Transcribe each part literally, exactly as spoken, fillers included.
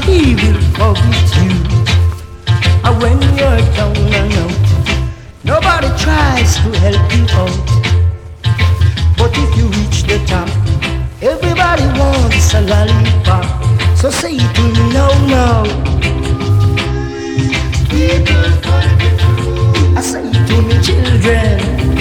He will forget you. And when you're down and out, nobody tries to help you out. But if you reach the top, everybody wants a lollipop. So say it to me now, now. People forget you. I say it to me, children.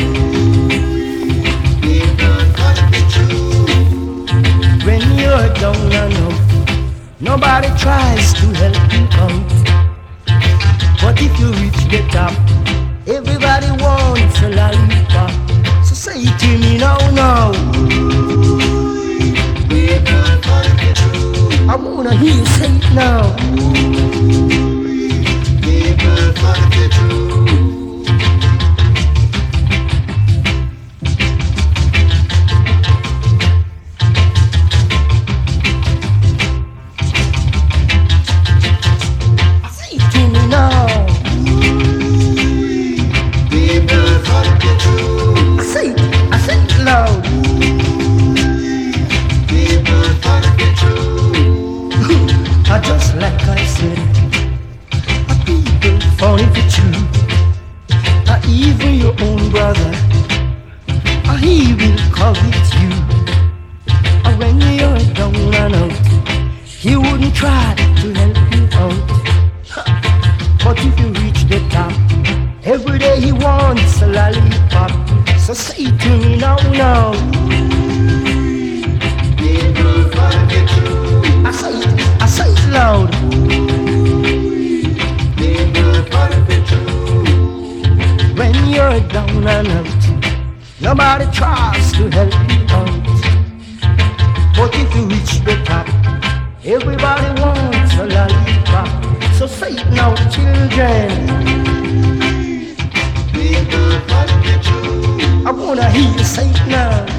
People forget you. When you're down and out, nobody tries to help you out. But if you reach the top, everybody wants a lollipop. So say it to me now, now. People forget you. I wanna hear you say it now. People forget you. Just like I said, a people found it true. Uh, even your own brother, uh, he will covet you. Uh, when you're down and out, he wouldn't try to help you out. But if you reach the top, every day he wants a lollipop. So say it to me now, now. People forget you. I say it, I say it loud. People forget you. When you're down and out, nobody tries to help you out. But if you reach the top, everybody wants a lollipop. So say it now, children. People forget you. I wanna hear you say it now.